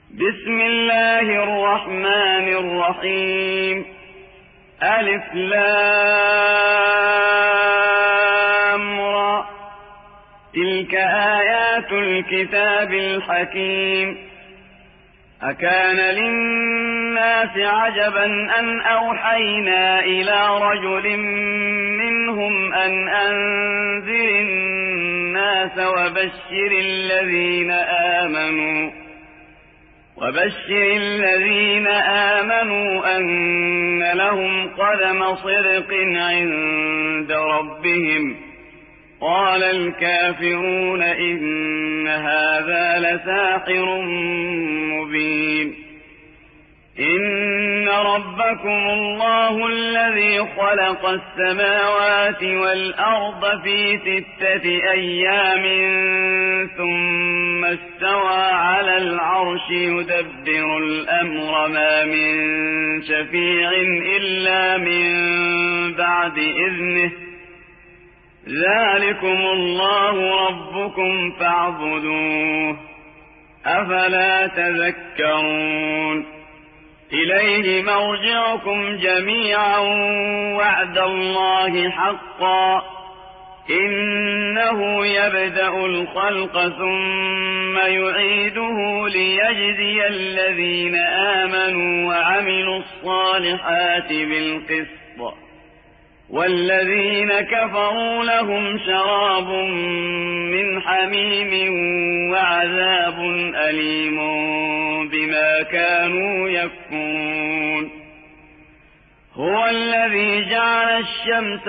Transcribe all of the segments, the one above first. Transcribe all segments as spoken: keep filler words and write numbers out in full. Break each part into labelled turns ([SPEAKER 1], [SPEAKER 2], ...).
[SPEAKER 1] بسم الله الرحمن الرحيم. ألف لام را. تلك آيات الكتاب الحكيم. أكان للناس عجبا أن أوحينا إلى رجل منهم أن أنذر الناس وبشر الذين آمنوا وبشر الذين آمنوا أن لهم قدم صدق عند ربهم. قال الكافرون إن هذا لساحر مبين. إن ربكم الله الذي خلق السماوات والأرض في ستة أيام ثم استوى على العرش يدبر الأمر ما من شفيع إلا من بعد إذنه. ذلكم الله ربكم فاعبدوه أفلا تذكرون. إليه مرجعكم جميعا وعد الله حقا. إنه يبدأ الخلق ثم يعيده ليجزي الذين آمنوا وعملوا الصالحات بالقسط والذين كفروا لهم شراب من حميم وعذاب أليم بما كانوا يكفرون. هو الذي جعل الشمس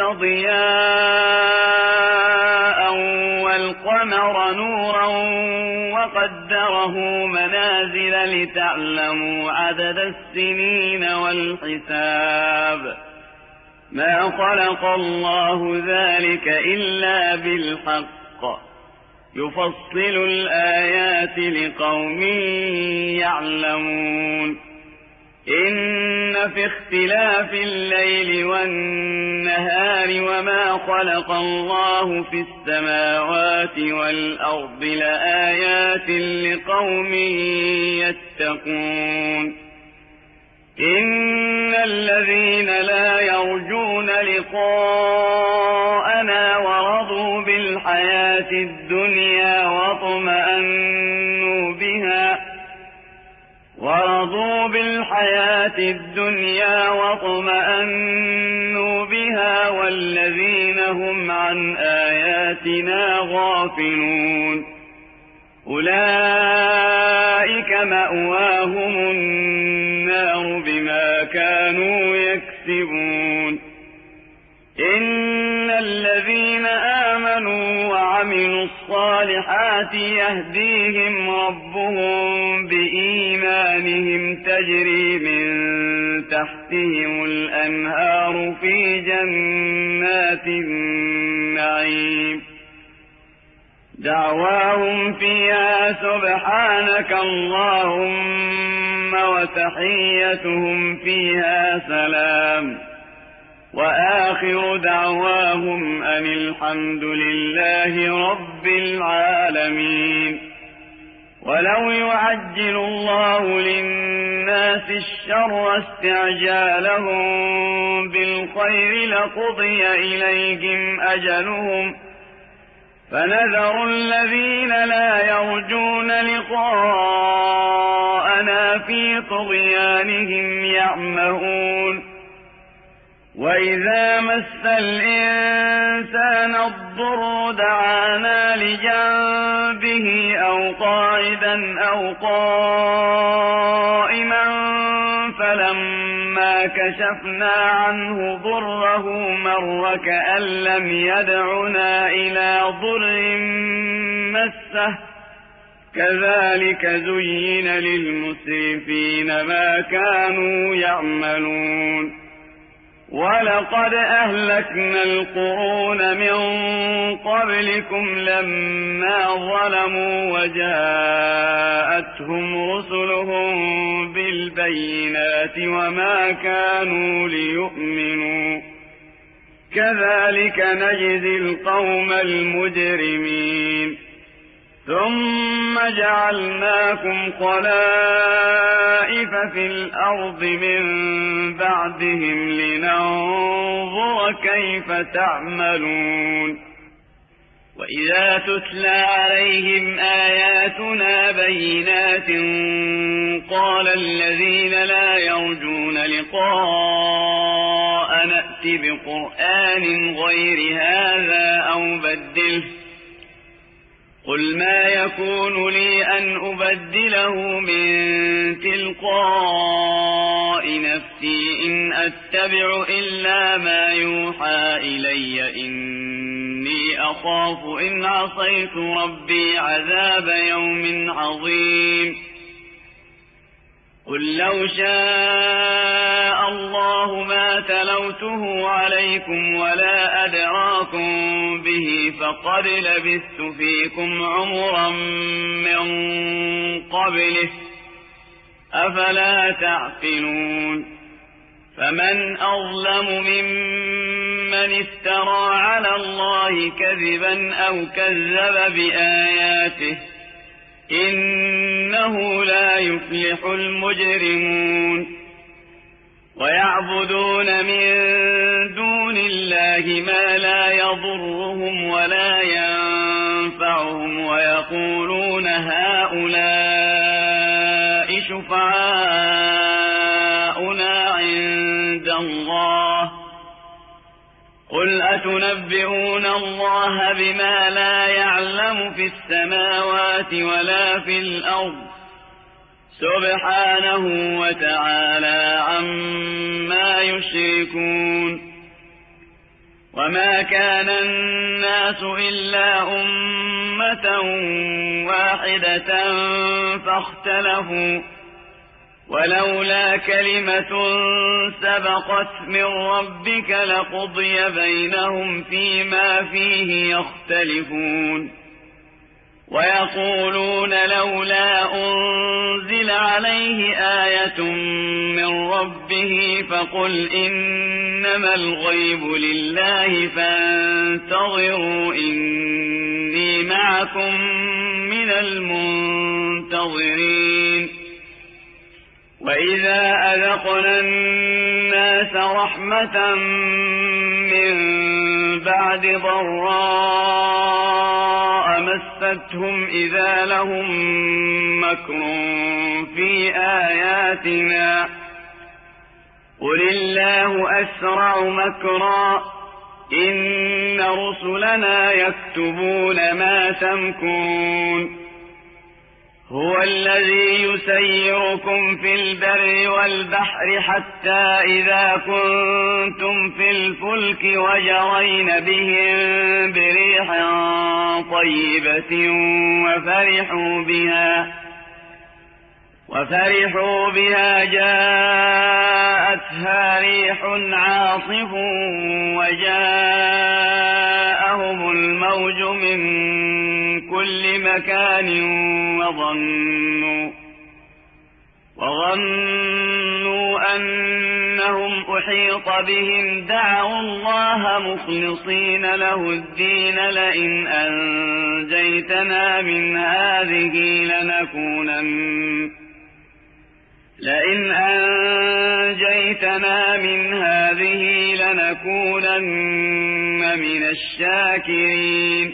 [SPEAKER 1] ضياء والقمر نورا وقدره منازل لتعلموا عدد السنين والحساب. ما خلق الله ذلك إلا بالحق يفصل الآيات لقوم يعلمون. إن في اختلاف الليل والنهار وما خلق الله في السماوات والأرض لآيات لقوم يتقون. إن الذين لا يرجون لقاءنا ورضوا بالحياة الدنيا واطمأنوا بها ورضوا بالحياة الدنيا واطمأنوا بها والذين هم عن آياتنا غافلون أولئك مأواهم النار بما كانوا يكسبون. إن الذين آمنوا وعملوا الصالحات يهديهم ربهم بإيمانهم تجري من تحتهم الأنهار في جنات النعيم. دعواهم فيها سبحانك اللهم وتحيتهم فيها سلام. وآخر دعواهم أن الحمد لله رب العالمين. ولو يعجل الله للناس الشر استعجالهم بالخير لقضي إليهم أجلهم فنذر الذين لا يرجون لقاءنا في طغيانهم يعمهون. وإذا مس الإنسان الضر دعانا لجنبه أو قاعدا أو قائما فلما كشفنا عنه ضره مر كأن لم يدعنا إلى ضر مسه. كذلك زين للمسرفين ما كانوا يعملون. ولقد أهلكنا القرون من قبلكم لما ظلموا وجاءتهم رسلهم بالبينات وما كانوا ليؤمنوا. كذلك نجزي القوم المجرمين. ثم جعلناكم خلائف في الأرض من بعدهم لننظر كيف تعملون وإذا تتلى عليهم آياتنا بينات قال الذين لا يرجون لقاء نأت بقرآن غير هذا أو بدله قل ما يكون لي أن أبدله من تلقاء نفسي إن أتبع إلا ما يوحى إلي إني أخاف إن عصيت ربي عذاب يوم عظيم قل لو شاء الله ما تلوته عليكم ولا أدراكم به فقد لبثت فيكم عمرا من قبله أفلا تعقلون فمن أظلم ممن افترى على الله كذبا أو كذب بآياته إنه لا يفلح المجرمون ويعبدون من دون الله ما لا يضرهم ولا ينفعهم ويقولون هؤلاء شفعاؤنا عند الله قل أتنبئون الله بما لا يعلم في السماوات ولا في الأرض سبحانه وتعالى عما يشركون وما كان الناس إلا أمة واحدة فاختلفوا ولولا كلمة سبقت من ربك لقضي بينهم فيما فيه يختلفون ويقولون لولا أنزل عليه آية من ربه فقل إنما الغيب لله فانتظروا إني معكم من المنتظرين وإذا أذقنا الناس رحمة من بعد ضراء مستهم إذا لهم مكر في آياتنا قل الله أسرع مكرا إن رسلنا يكتبون ما تمكرون هو الذي يسيركم في البر والبحر حتى إذا كنتم في الفلك وجرين بهم بريح طيبة وفرحوا بها وفرحوا بها جاءتها ريح عاصف وجاءهم الموج من كل مكان وظنوا وظنوا أنهم أحيط بهم دعوا الله مخلصين له الدين لئن أنجيتنا من هذه لنكونن لئن أنجيتنا من هذه لنكونن من الشاكرين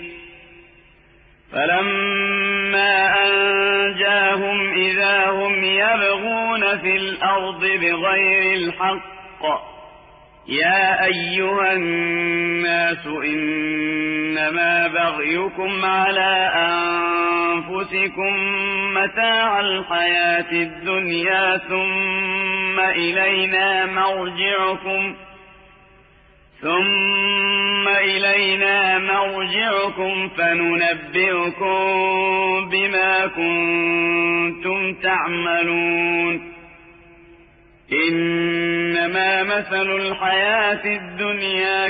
[SPEAKER 1] فلما أنجاهم إذا هم يبغون في الأرض بغير الحق يا أيها الناس إنما بغيكم على أنفسكم متاع الحياة الدنيا ثم إلينا مرجعكم ثم إلينا مرجعكم فننبئكم بما كنتم تعملون إنما مثل الحياة الدنيا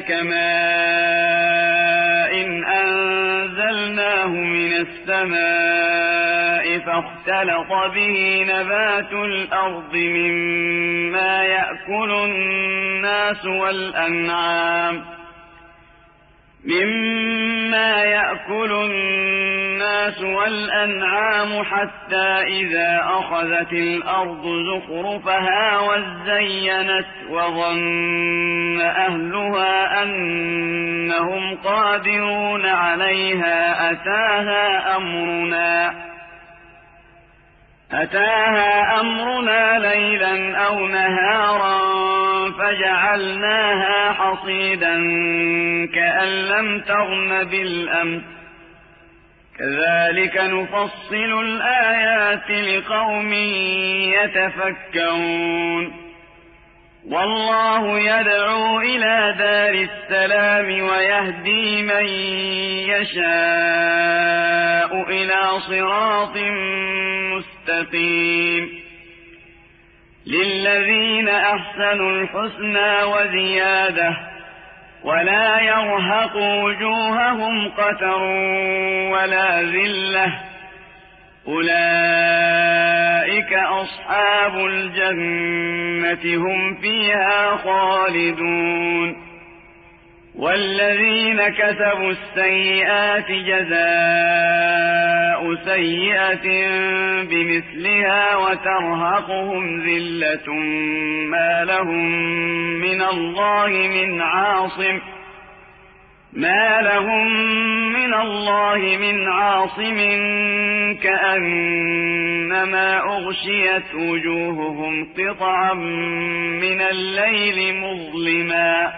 [SPEAKER 1] كماء إن أنزلناه من السماء فاختلط به نبات الأرض مما يأكل الناس والأنعام مما يأكل الناس والأنعام حتى إذا أخذت الأرض زخرفها وزينت وظن أهلها أنهم قادرون عليها أتاها أمرنا أتاها أمرنا ليلا أو نهارا فجعلناها حصيدا كأن لم تغن بالأمس كذلك نفصل الآيات لقوم يتفكرون والله يدعو إلى دار السلام ويهدي من يشاء إلى صراط مستقيم للذين أحسنوا الحسنى وزيادة ولا يرهق وجوههم قتر ولا ذلة أولئك أصحاب الجنة هم فيها خالدون والذين كسبوا السيئات جزاء سيئة بمثلها وترهقهم ذلة ما لهم من الله من عاصم ما لهم من الله من عاصم كأنما أغشيت وجوههم قطعا من الليل مظلما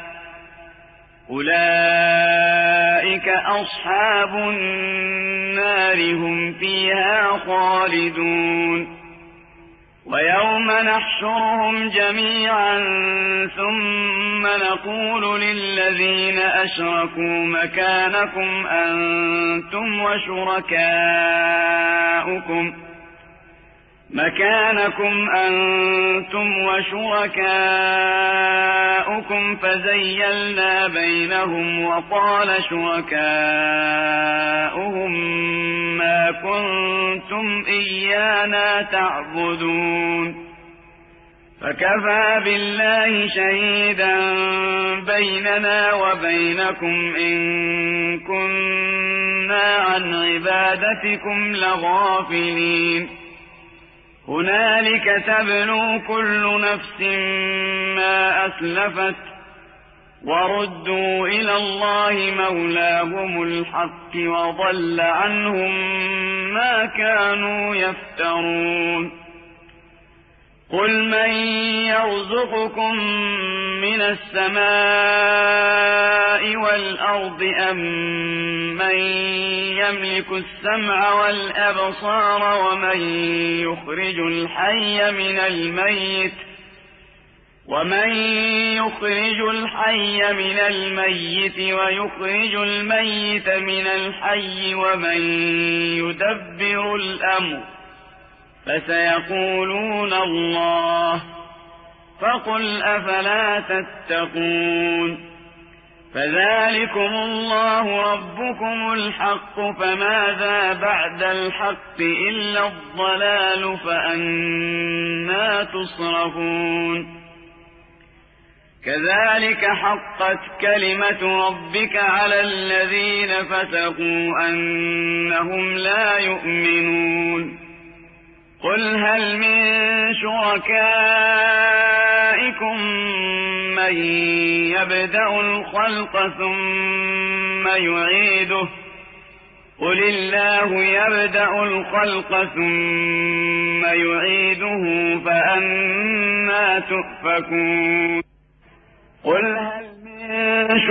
[SPEAKER 1] أولئك أصحاب النار هم فيها خالدون ويوم نحشرهم جميعا ثم نقول للذين أشركوا مكانكم أنتم وشركاؤكم مكانكم أنتم وشركاؤكم فزيلنا بينهم وقال شركاؤهم ما كنتم إيانا تعبدون فكفى بالله شهيدا بيننا وبينكم إن كنا عن عبادتكم لغافلين هنالك تبلو كل نفس ما أسلفت وردوا إلى الله مولاهم الحق وضل عنهم ما كانوا يفترون قل من يرزقكم من السماء والأرض أم من يملك السمع والأبصار ومن يخرج الحي من الميت ومن يخرج الحي من الميت ويخرج الميت من الحي ومن يدبر الأمر فسيقولون الله فقل أفلا تتقون فذلكم الله ربكم الحق فماذا بعد الحق إلا الضلال فأنى تصرفون كذلك حقت كلمة ربك على الذين فسقوا أنهم لا يؤمنون قل هل من شركائكم من يبدأ الخلق ثم يعيده قل الله يبدأ الخلق ثم يعيده فأنى تؤفكون قل هل من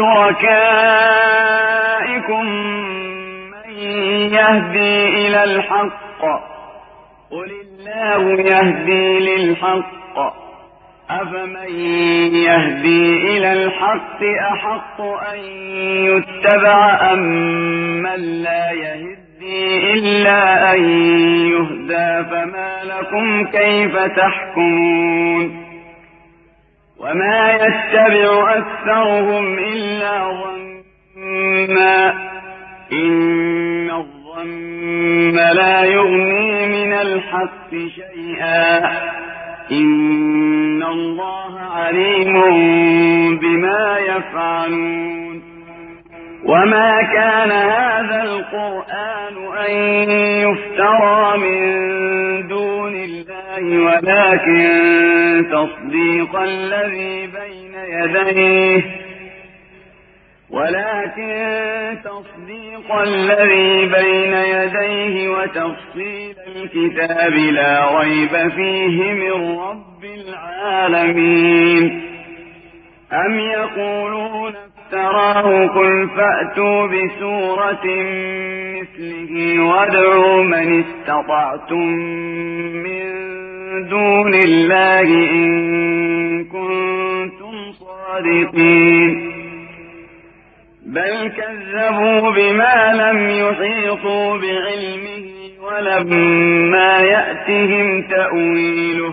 [SPEAKER 1] شركائكم من يهدي إلى الحق قل الله يهدي للحق أفمن يهدي إلى الحق أحق أن يتبع أم من لا يهدي إلا أن يهدى فما لكم كيف تحكمون وما يتبع أكثرهم إلا ظنا إن الظن لا يغني من الحق شيئا إن الله عليم بما يفعلون وما كان هذا القرآن أن يفترى من دون الله ولكن تصديق الذي بين يديه ولكن تصديق الذي بين يديه وتفصيل الكتاب لا ريب فيه من رب العالمين. أم يقولون افتراه قل فأتوا بسورة مثله وادعوا من استطعتم من دون الله إن كنتم صادقين. بل كذبوا بما لم يحيطوا بعلمه ولما يأتهم تأويله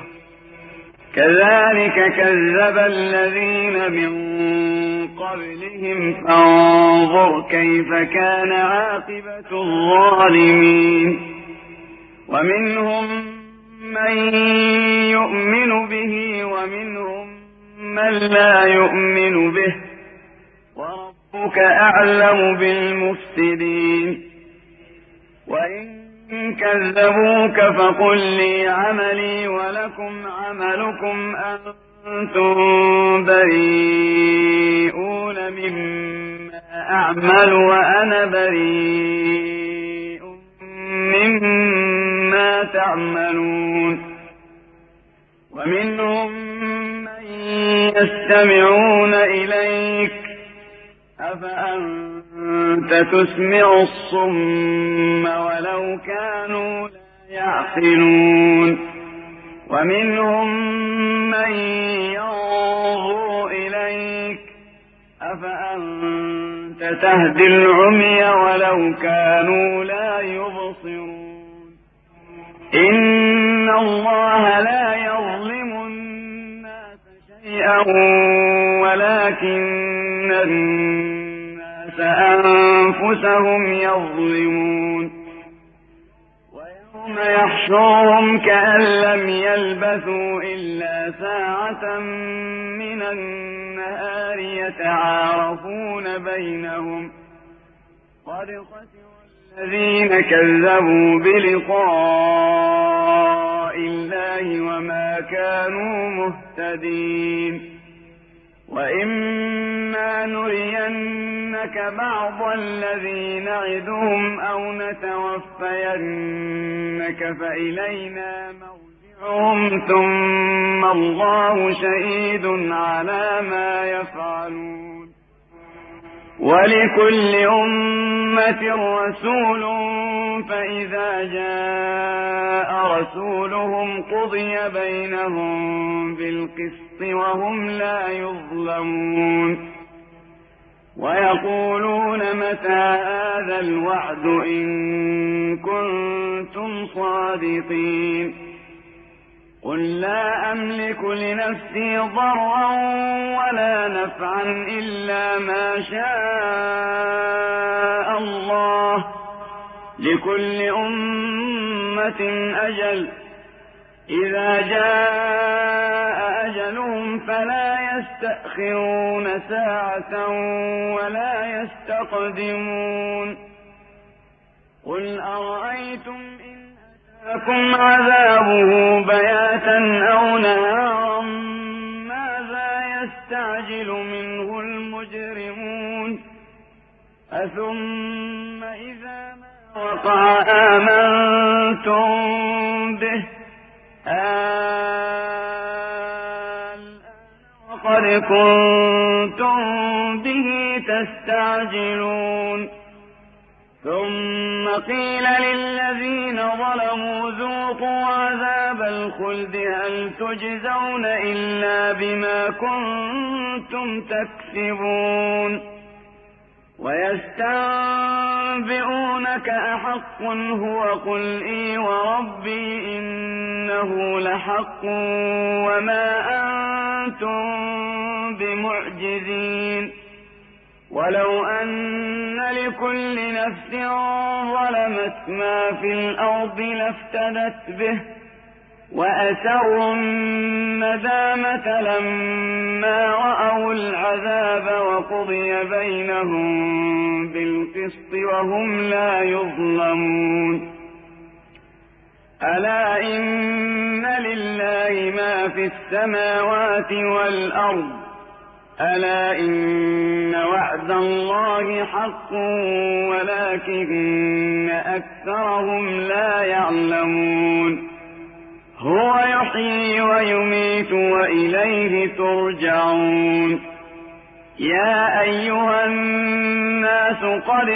[SPEAKER 1] كذلك كذب الذين من قبلهم فانظر كيف كان عاقبة الظالمين. ومنهم من يؤمن به ومنهم من لا يؤمن به وربك أعلم بالمفسدين. وإن كذبوك فقل لي عملي ولكم عملكم أنتم بريئون مما أعمل وأنا بريء مما تعملون. ومنهم من يستمعون إليك أفأنت تسمع الصم ولو كانوا لا يعقلون. ومنهم من ينظر إليك أفأنت تهدي العمي ولو كانوا لا يبصرون. إن الله لا يظلم الناس شيئا ولكن الناس أنفسهم يظلمون. ويوم يحشرهم كأن لم يلبثوا إلا ساعة من النهار يتعارفون بينهم قد خسروا الذين كذبوا بلقاء الله وما كانوا مهتدين. وإما نرينك بعض الذي نعدهم أو نتوفينك فإلينا مرجعهم ثم الله شهيد على ما يفعلون. ولكل أمة رسول فإذا جاء رسولهم قضي بينهم بالقسط وهم لا يظلمون. ويقولون متى هذا الوعد إن كنتم صادقين. قل لا أملك لنفسي ضرا ولا نفعا إلا ما شاء الله لكل أمة أجل إذا جاء أجلهم فلا يستأخرون ساعة ولا يستقدمون. قل أرأيتم إن أتاكم عذابه بياتا أو نهارا ماذا يستعجل منه المجرمون. أثم إذا ما وقع آمنتم به الآن وقد كنتم به تستعجلون. ثم قيل للذين ظلموا ذوقوا عذاب الخلد هل تجزون إلا بما كنتم تكسبون. ويستنبئونك أحق هو قل إي وربي إنه لحق وما أنتم بمعجزين. ولو أن لكل نفس ظلمت ما في الأرض لافتدت به وأسروا الندامة لما رأوا العذاب وقضي بينهم بالقسط وهم لا يظلمون ألا إن لله ما في السماوات والأرض ألا إن وعد الله حق ولكن أكثرهم لا يعلمون هو يحيي ويميت وإليه ترجعون يا أيها الناس قد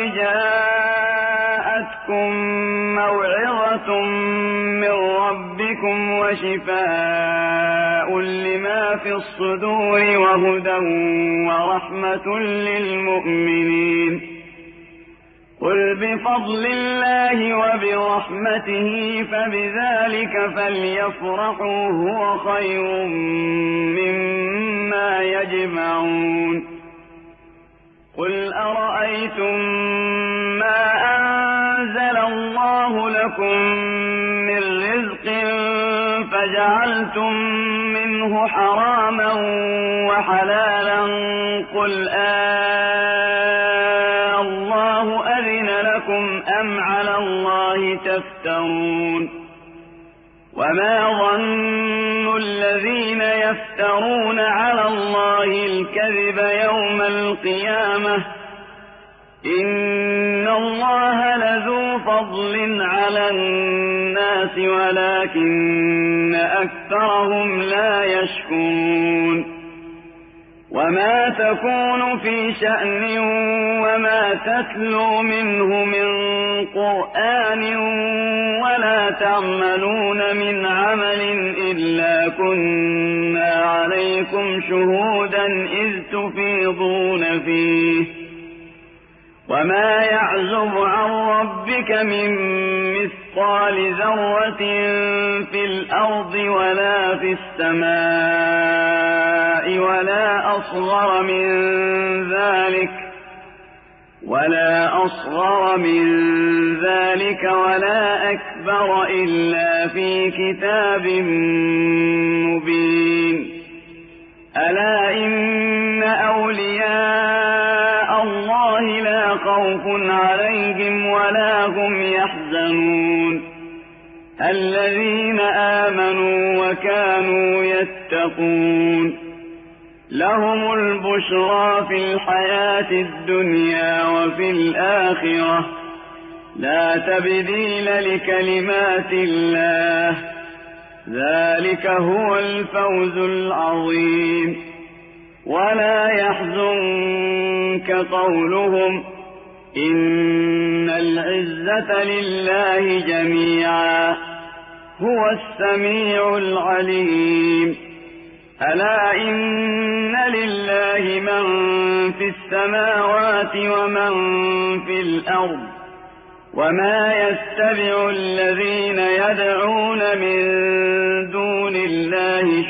[SPEAKER 1] جاءتكم موعظة من ربكم وشفاء لما في الصدور وهدى ورحمة للمؤمنين قل بفضل الله وبرحمته فبذلك فليفرحوا هو خير مما يجمعون قل أرأيتم ما أنزل الله لكم من رزق فجعلتم منه حراما وحلالا قل آه الله أذن لكم أم على الله تفترون وما ظن الذين يفترون على الله الكذب يوم القيامة إن الله لذو فضل على الناس ولكن أكثرهم لا يشكرون وما تكون في شأن وما تتلو منه من قرآن ولا تعملون من عمل إلا كنا عليكم شهودا إذ تفيضون فيه وما يعزب عن ربك من مثقال ذرة في الأرض ولا في السماء ولا أصغر من ذلك ولا أصغر من ذلك ولا أكبر إلا في كتاب مبين ألا إن أولياء الله لا خوف عليهم ولا هم يحزنون الذين آمنوا وكانوا يتقون لهم البشرى في الحياة الدنيا وفي الآخرة لا تبديل لكلمات الله ذلك هو الفوز العظيم ولا يحزنك قولهم إن العزة لله جميعا هو السميع العليم ألا إن لله من في السماوات ومن في الأرض وما يتبع الذين يدعون من دون الله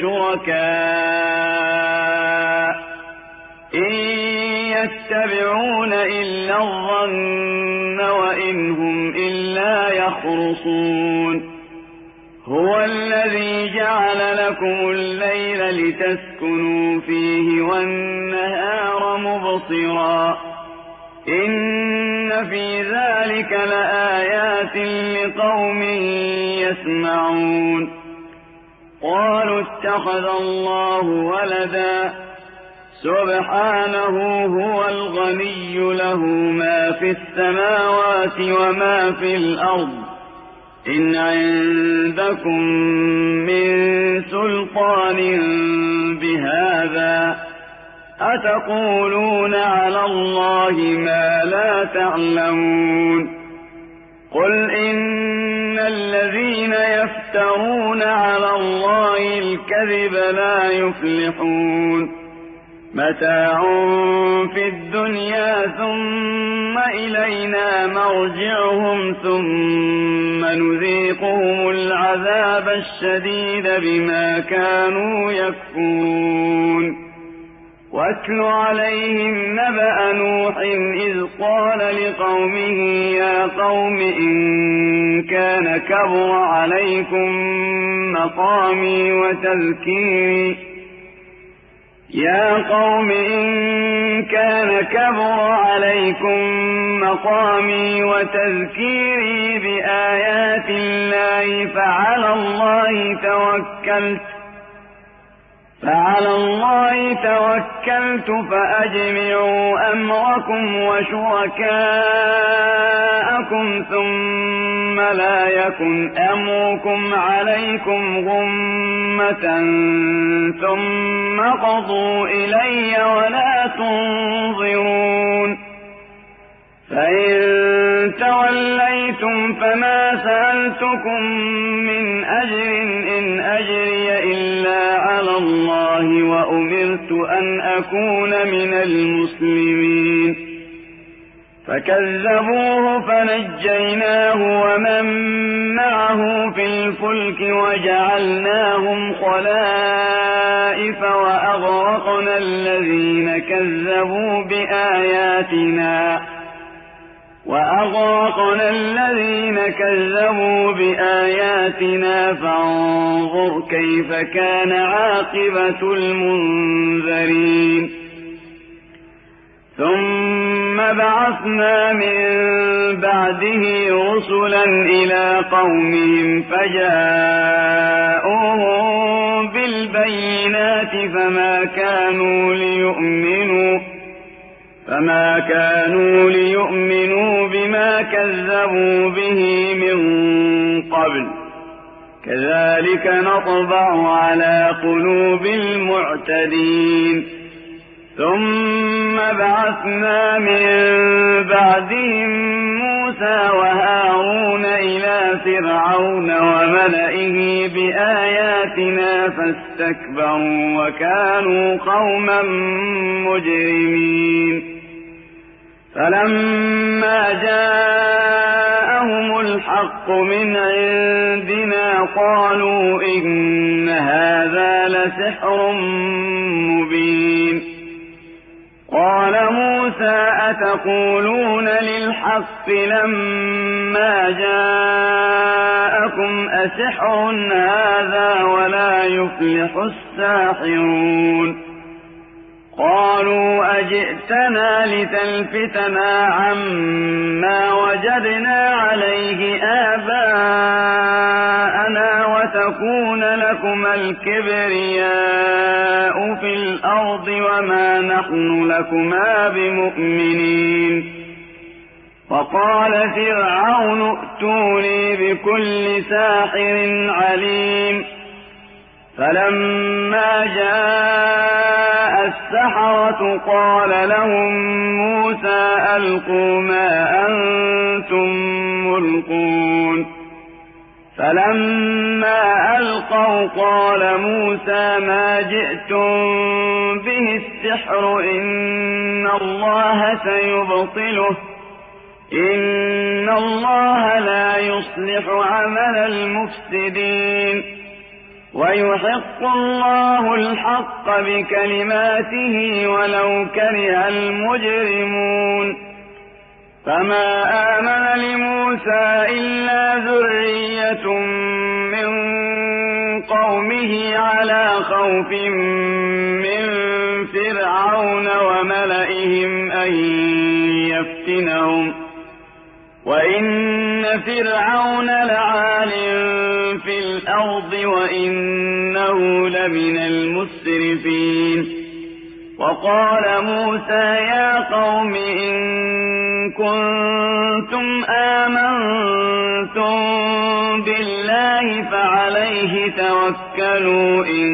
[SPEAKER 1] شركاء إن يتبعون إلا الظن وإن هم إلا يخرصون هو الذي جعل لكم الليل لتسكنوا فيه والنهار مبصرا إن في ذلك لآيات لقوم يسمعون قالوا اتخذ الله ولدا سبحانه هو الغني له ما في السماوات وما في الأرض إن عندكم من سلطان بهذا أتقولون على الله ما لا تعلمون قل إن الذين يفترون على الله الكذب لا يفلحون متاع في الدنيا ثم إلينا مرجعهم ثم نذيقهم العذاب الشديد بما كانوا يكفرون واتل عليهم نبأ نوح إذ قال لقومه يا قوم إن كان كبر عليكم مقامي وتذكيري يا قوم إن كان كبر عليكم مقامي وتذكيري بآيات الله فعلى الله توكلت فعلى الله توكلت فأجمعوا أمركم وشركاءكم ثم لا يكن أمركم عليكم غمة ثم قضوا إلي ولا تنظرون فإن توليتم فما سألتكم من أجر إن أجري إلا على الله وأمرت أن أكون من المسلمين فكذبوه فنجيناه ومن معه في الفلك وجعلناهم خلائف وأغرقنا الذين كذبوا بآياتنا وأغرقنا الذين كذبوا بآياتنا فانظر كيف كان عاقبة المنذرين ثم بعثنا من بعده رسلا إلى قومهم فجاءوهم بالبينات فما كانوا ليؤمنوا فما كانوا ليؤمنوا بما كذبوا به من قبل كذلك نطبع على قلوب المعتدين ثم بعثنا من بعدهم موسى وهارون إلى فرعون وملئه بآياتنا فاستكبروا وكانوا قوما مجرمين فلما جاءهم الحق من عندنا قالوا إن هذا لسحر مبين قال موسى أتقولون للحق لما جاءكم أسحر هذا ولا يفلح الساحرون قالوا أجئتنا لتلفتنا عما وجدنا عليه آباءنا وتكون لكما الكبرياء في الأرض وما نحن لكما بمؤمنين وقال فرعون ائتوني بكل ساحر عليم فلما جاء السحرة قال لهم موسى ألقوا ما أنتم ملقون فلما ألقوا قال موسى ما جئتم به السحر إن الله سيبطله إن الله لا يصلح عمل المفسدين ويحق الله الحق بكلماته ولو كره المجرمون فما آمن لموسى إلا ذرية من قومه على خوف من فرعون وملئهم أن يفتنهم وإن فرعون لعال في الأرض وإنه لمن المسرفين وقال موسى يا قوم إن كنتم آمنتم بالله فعليه توكلوا إن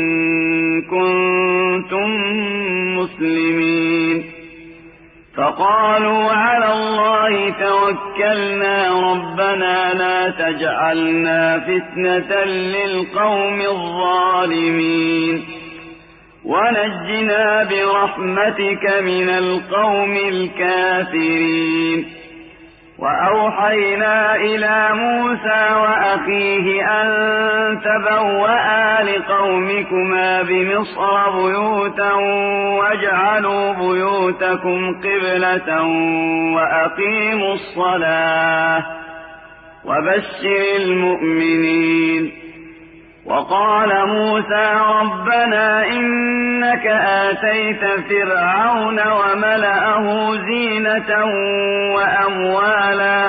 [SPEAKER 1] كنتم مسلمين فقالوا على الله توكلنا ربنا لا تجعلنا فتنة للقوم الظالمين ونجنا برحمتك من القوم الكافرين وأوحينا إلى موسى وأخيه أن تبوأ لقومكما بمصر بيوتا واجعلوا بيوتكم قبلة وأقيموا الصلاة وبشر المؤمنين. وقال موسى ربنا إنك آتيت فرعون وملأه زينة وأموالا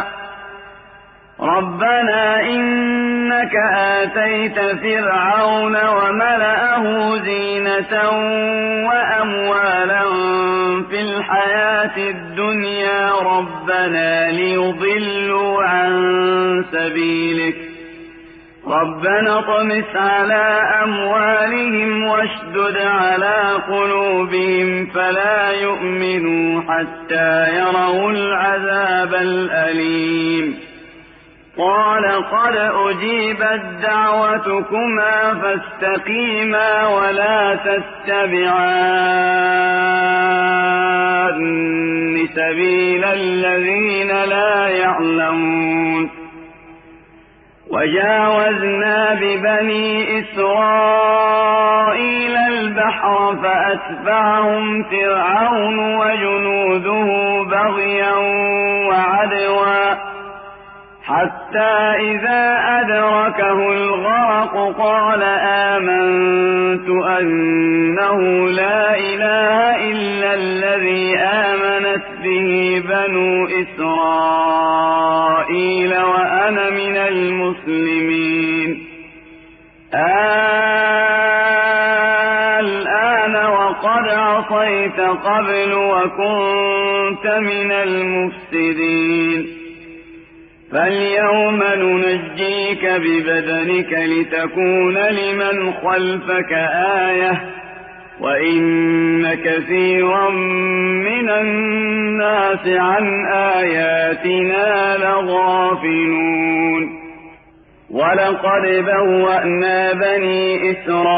[SPEAKER 1] ربنا إنك آتيت فرعون وملأه زينة وأموالا في الحياة الدنيا ربنا ليضلوا عن سبيلك ربنا اطمس على أموالهم واشدد على قلوبهم فلا يؤمنوا حتى يروا العذاب الأليم. قال قد أجيبت دعوتكما فاستقيما ولا تتبعان سبيل الذين لا يعلمون. وجاوزنا ببني إسرائيل البحر فأتبعهم فرعون وجنوده بغيا وعدوا حتى إذا أدركه الغرق قال آمنت أنه لا إله إلا الذي آمنت به بنو إسرائيل وأنا من المسلمين. الآن وقد عصيت قبل وكنت من المفسدين فاليوم ننجيك ببدنك لتكون لمن خلفك آية وإن كثيرا من الناس عن آياتنا لغافلون. ولقد بوأنا بني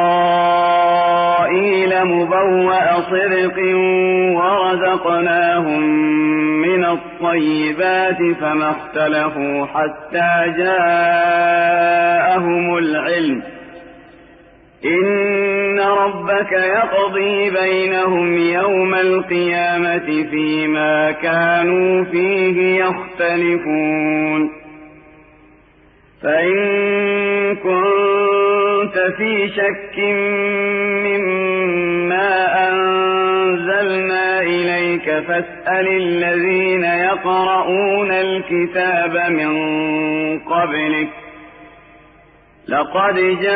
[SPEAKER 1] إسرائيل مبوأ صدق ورزقناهم من الطيبات فما اختلفوا حتى جاءهم العلم إن ربك يقضي بينهم يوم القيامة فيما كانوا فيه يختلفون. فإن كنت في شك مما أنزلنا إليك فاسأل الذين يقرؤون الكتاب من قبلك لقد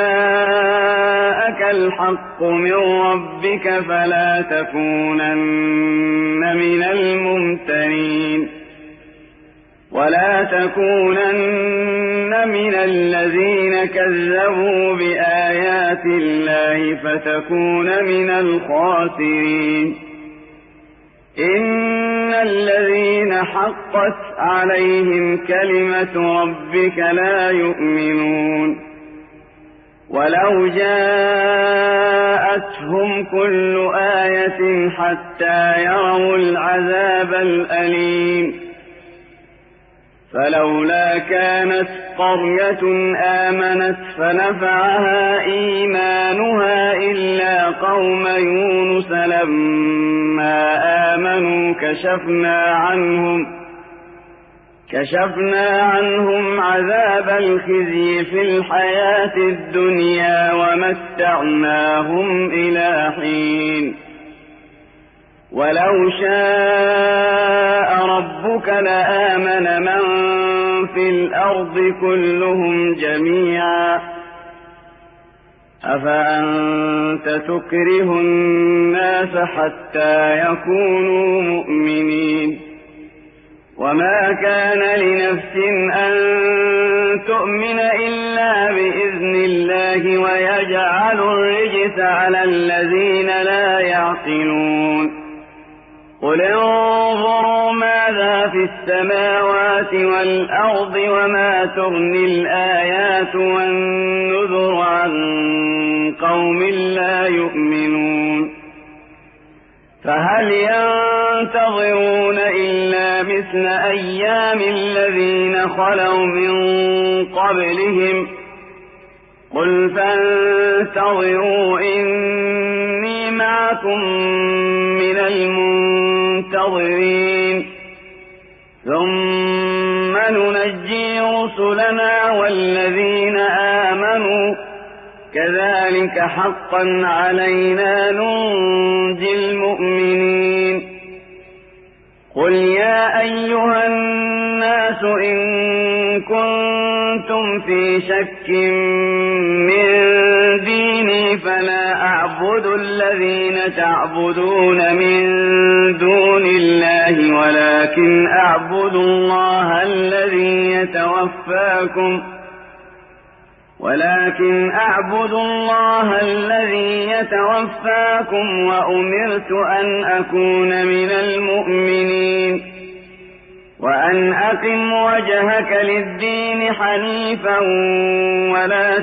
[SPEAKER 1] جاءك الحق من ربك فلا تكونن من الممترين ولا تكونن من الذين كذبوا بآيات الله فتكون من الخاسرين. إن الذين حقت عليهم كلمة ربك لا يؤمنون ولو جاءتهم كل آية حتى يروا العذاب الأليم. فلولا كانت قرية آمنت فنفعها إيمانها إلا قوم يونس لما آمنوا كشفنا عنهم كشفنا عنهم عذاب الخزي في الحياة الدنيا ومتعناهم إلى حين. ولو شاء ربك لآمن من في الأرض كلهم جميعا أفأنت تكره الناس حتى يكونوا مؤمنين. وما كان لنفس أن تؤمن إلا بإذن الله ويجعل الرجس على الذين لا يعقلون. قل انظروا ماذا في السماوات والأرض وما تغني الآيات والنذر عن قوم لا يؤمنون. فهل ينتظرون إلا مثل مثل أيام الذين خلوا من قبلهم قل فانتظروا إني معكم من المنتظرين ثم ننجي رسلنا والذين آمنوا كذلك حقا علينا ننجي المؤمنين قل يا أيها الناس إن كنتم في شك من ديني فلا أعبد الذين تعبدون من دون الله ولكن أعبد الله الذي يتوفاكم ولكن أعبد الله الذي يتوفاكم وأمرت أن أكون من المؤمنين وأن أقم وجهك للدين حنيفا ولا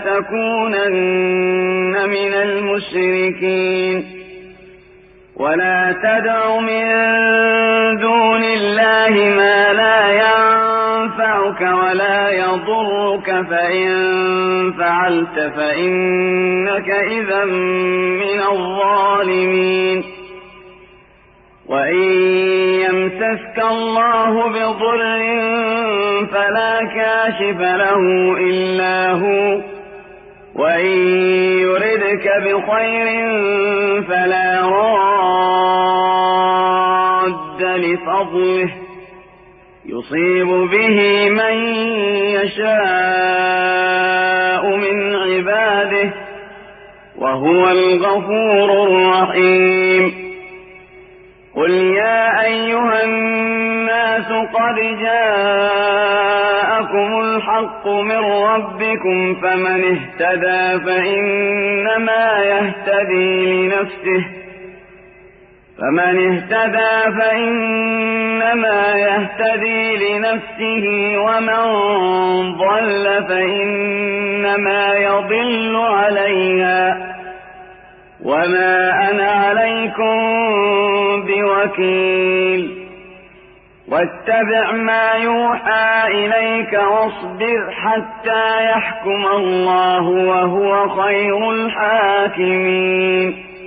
[SPEAKER 1] تكونن من المشركين ولا تدع من دون الله ما لا ينفعك ولا يضرك فإن فعلت فإنك إذا من الظالمين وإن يمسسك الله بضر فلا كاشف له إلا هو وإن يردك بخير فلا راد لفضله يصيب به من يشاء من عباده وهو الغفور الرحيم قل يا أيها الناس قد جاءكم الحق من ربكم فمن اهتدى فإنما يهتدي لنفسه فمن اهتدى فإنما يهتدي لنفسه ومن ضل فإنما يضل عليها وما أنا عليكم بوكيل واتبع ما يوحى إليك واصبر حتى يحكم الله وهو خير الحاكمين